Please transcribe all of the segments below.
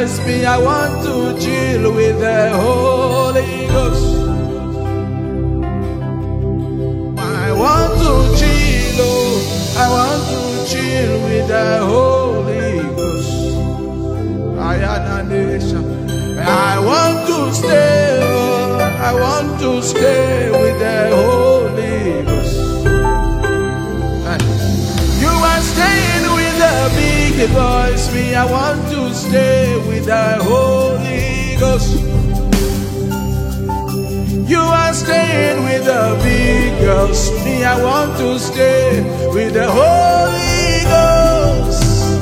boys, me, I want to chill with the Holy Ghost. I want to chill, oh, I want to chill with the Holy Ghost. I want to stay, oh, I want to stay with the Holy Ghost. You are staying with the big boys, me, I want to stay with the Holy Ghost. You are staying with the big girls, me, I want to stay with the Holy Ghost.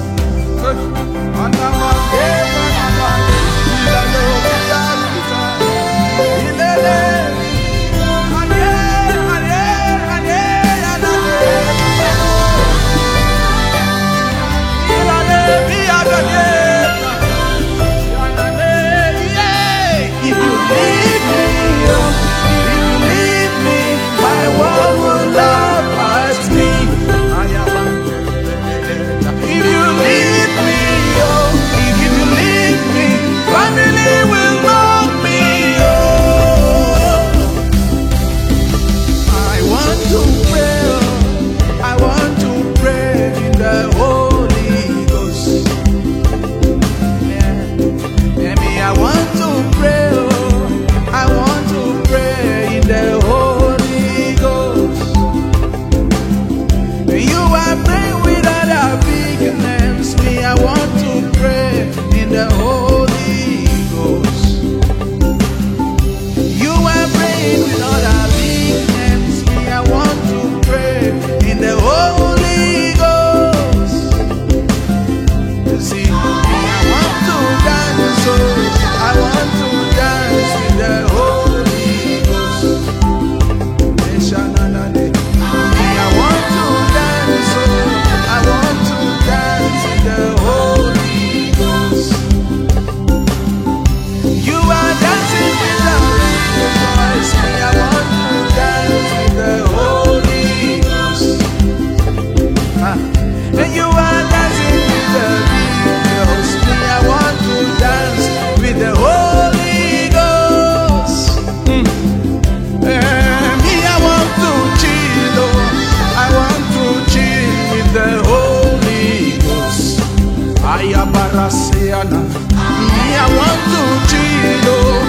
I want to chill,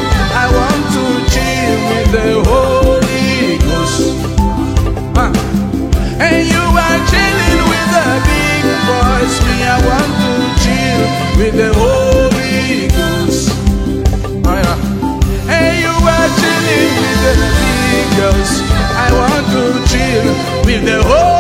I want to chill with the Holy Ghost. And you are chilling with the big boys, me, I want to chill with the Holy Ghost. And you are chilling with the big girls, I want to chill with the Holy Ghost.